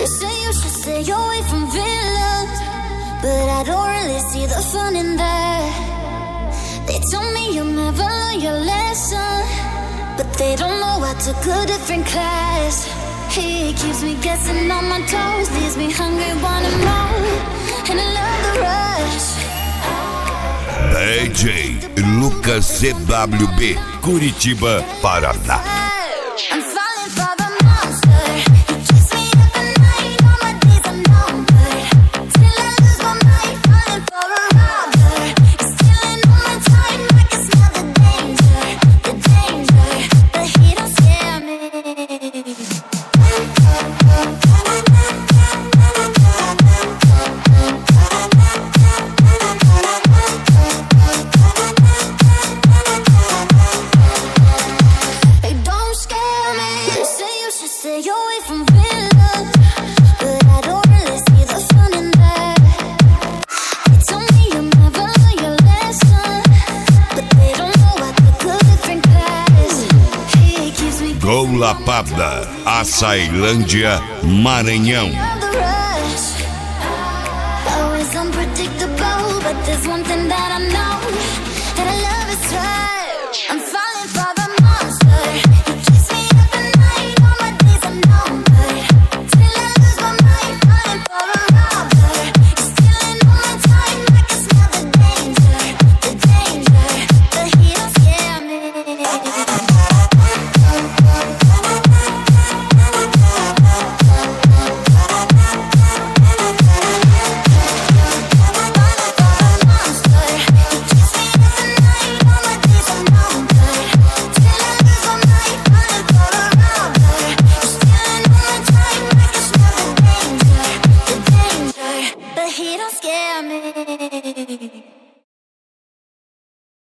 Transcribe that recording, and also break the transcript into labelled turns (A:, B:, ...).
A: say you should stay away from villains, but I don't really see the fun in that. They told me you'll never learn your lesson, but they don't know I took a different class. He keeps me guessing on my toes, leaves me hungry, wanting more, and I love the rush.
B: DJ Lucas CWB, Curitiba, Paraná.
A: I'm falling for the monster. He keeps me up at night, all my days are numbered. Till I lose my mind, falling for a robber. He's stealing all my time, I can smell the danger, but he don't scare me. Stay away from villains, but I don't really see the fun in that. They told me you'll never learn your lesson, but they don't know I took a different class. He keeps me
B: Golapada, Açailândia, Maranhão.
A: the rush. Always unpredictable, but there's one thing that I know, that I love is touch. I'm falling for the monster. He keeps me up at night, all my days are numbered. Till I lose my mind, falling for a robber. He's stealing all my time, I can smell the danger, but he don't scare me. But he don't scare me.